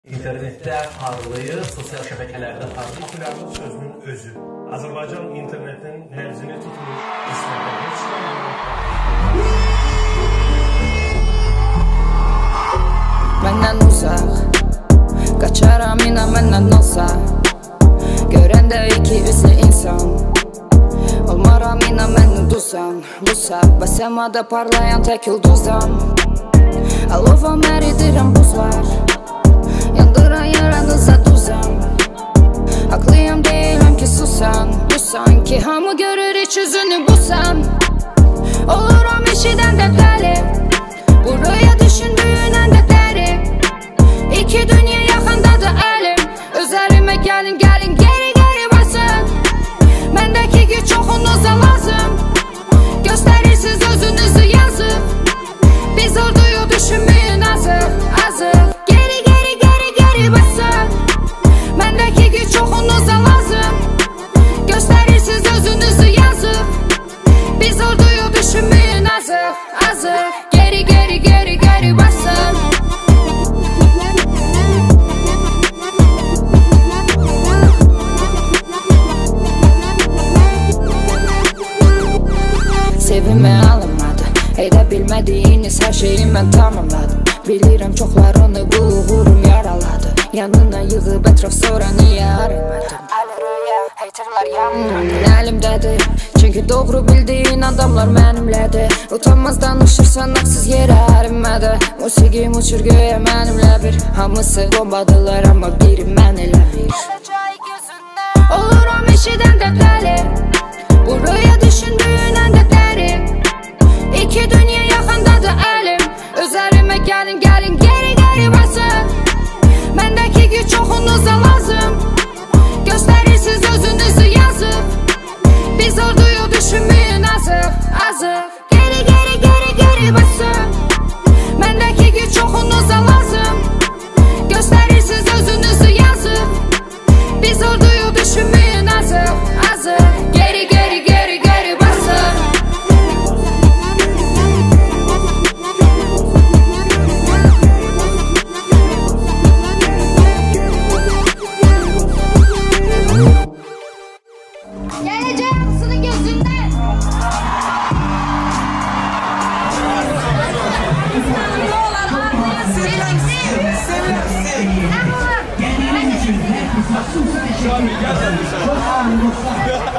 İnternetdə parlayır, sosial şəbəkələrdə parlayır. Populyarlıq sözünün özü. Azərbaycan internetin nəbzini tutmuş, İslamda heç Məndən uzaq, qaçaram inan məndən olsa. Görəndə iki üzlü insan, olmaram inan mən uduzam. Bu sabah səmada parlayan tək ulduzam. Alovam əridirəm buzlar, yandıran yaranıza duzam. Haklıyam deyiləm ki susan, bu sanki hamı görür iç üzünü busan. Oluram eşidən də dəli, buraya düşündüyünən də dəri. İki dünya yaxındadır əlim, özərimə gəlin gəlin geri geri basın. Məndəki güc çoxunuza lazım, göstərirsiniz özünüzü yazıb. Biz orduyu düşünməyin azıq, azıq. Geri geri geri geri basın. Məndəki güc çoxunuza lazım, göstərirsiniz özünüzü yazıb. Biz orduyu düşünməyin azıq, azıq. Geri geri geri geri basın. Sevimə alınmadı, edə bilmədiyiniz hər şeyi mən tamamladım. Bilirəm çoxlarını quluğurum yaraladı. Yanına yığıb ətraf sonra niyə aramadım? Əli rüya, haterlar yanmadı. Əlimdədir, çünki doğru bildiyin adamlar mənimlədir. Utanmaz danışırsan haqsız yerə ərinmədi. Musiqim uçur göyə mənimlə bir. Hamısı bombadılar amma biri mən elə bir. Oluram eşidən də dəli, buraya düşündüyünən də dəri. İki dünya yaxındadır əlim, özərimə gəlin gəlin geri geri basın. Məndəki güc çoxunuza lazım, göstərirsiniz özünüzü yazıb. Biz orduyu düşünməyin azıq, azıq. Geri geri geri geri basın. Məndəki güc çoxunuza lazım, göstərirsiniz özünüzü yazıb. Biz orduyu düşünməyin azıq, azıq. Geri geri geri geri basın. Geleceğe yansının gözünden. Şu an